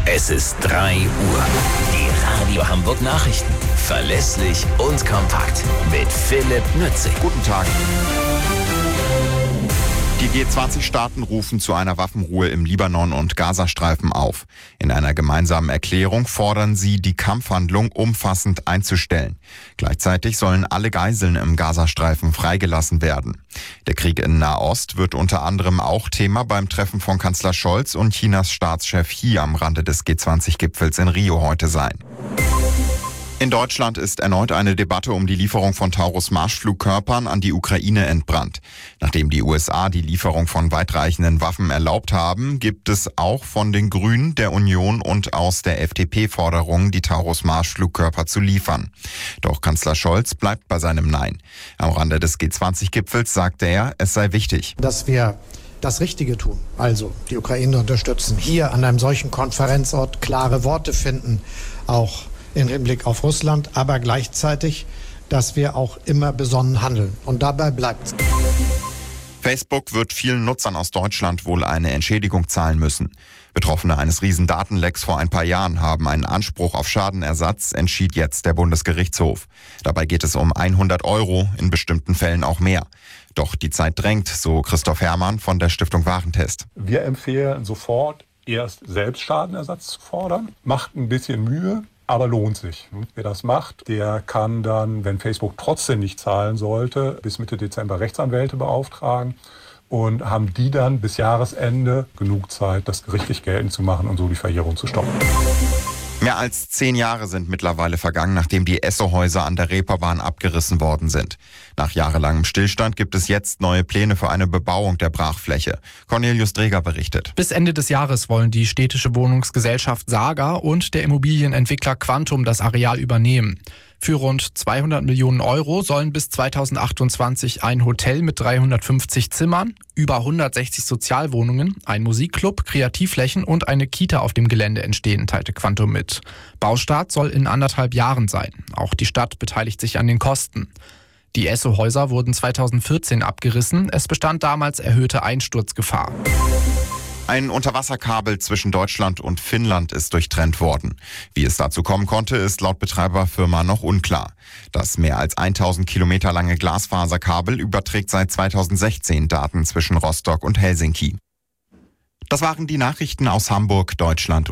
Es ist 3 Uhr. Die Radio Hamburg Nachrichten. Verlässlich und kompakt. Mit Philipp Nützig. Guten Tag. Die G20-Staaten rufen zu einer Waffenruhe im Libanon und Gazastreifen auf. In einer gemeinsamen Erklärung fordern sie, die Kampfhandlung umfassend einzustellen. Gleichzeitig sollen alle Geiseln im Gazastreifen freigelassen werden. Der Krieg in Nahost wird unter anderem auch Thema beim Treffen von Kanzler Scholz und Chinas Staatschef Xi am Rande des G20-Gipfels in Rio heute sein. In Deutschland ist erneut eine Debatte um die Lieferung von Taurus-Marschflugkörpern an die Ukraine entbrannt. Nachdem die USA die Lieferung von weitreichenden Waffen erlaubt haben, gibt es auch von den Grünen, der Union und aus der FDP Forderungen, die Taurus-Marschflugkörper zu liefern. Doch Kanzler Scholz bleibt bei seinem Nein. Am Rande des G20-Gipfels sagte er, es sei wichtig, dass wir das Richtige tun, also die Ukraine unterstützen, hier an einem solchen Konferenzort klare Worte finden, auch im Hinblick auf Russland, aber gleichzeitig, dass wir auch immer besonnen handeln. Und dabei bleibt's. Facebook wird vielen Nutzern aus Deutschland wohl eine Entschädigung zahlen müssen. Betroffene eines riesen Datenlecks vor ein paar Jahren haben einen Anspruch auf Schadenersatz, entschied jetzt der Bundesgerichtshof. Dabei geht es um 100 €, in bestimmten Fällen auch mehr. Doch die Zeit drängt, so Christoph Herrmann von der Stiftung Warentest. Wir empfehlen sofort, erst selbst Schadenersatz zu fordern. Macht ein bisschen Mühe, aber lohnt sich. Wer das macht, der kann dann, wenn Facebook trotzdem nicht zahlen sollte, bis Mitte Dezember Rechtsanwälte beauftragen und haben die dann bis Jahresende genug Zeit, das gerichtlich geltend zu machen und so die Verjährung zu stoppen. Mehr als 10 Jahre sind mittlerweile vergangen, nachdem die Esso-Häuser an der Reeperbahn abgerissen worden sind. Nach jahrelangem Stillstand gibt es jetzt neue Pläne für eine Bebauung der Brachfläche. Cornelius Dreger berichtet. Bis Ende des Jahres wollen die städtische Wohnungsgesellschaft Saga und der Immobilienentwickler Quantum das Areal übernehmen. Für rund 200 Millionen € sollen bis 2028 ein Hotel mit 350 Zimmern, über 160 Sozialwohnungen, ein Musikclub, Kreativflächen und eine Kita auf dem Gelände entstehen, teilte Quantum mit. Baustart soll in 1,5 Jahren sein. Auch die Stadt beteiligt sich an den Kosten. Die Esso-Häuser wurden 2014 abgerissen. Es bestand damals erhöhte Einsturzgefahr. Ein Unterwasserkabel zwischen Deutschland und Finnland ist durchtrennt worden. Wie es dazu kommen konnte, ist laut Betreiberfirma noch unklar. Das mehr als 1000 Kilometer lange Glasfaserkabel überträgt seit 2016 Daten zwischen Rostock und Helsinki. Das waren die Nachrichten aus Hamburg, Deutschland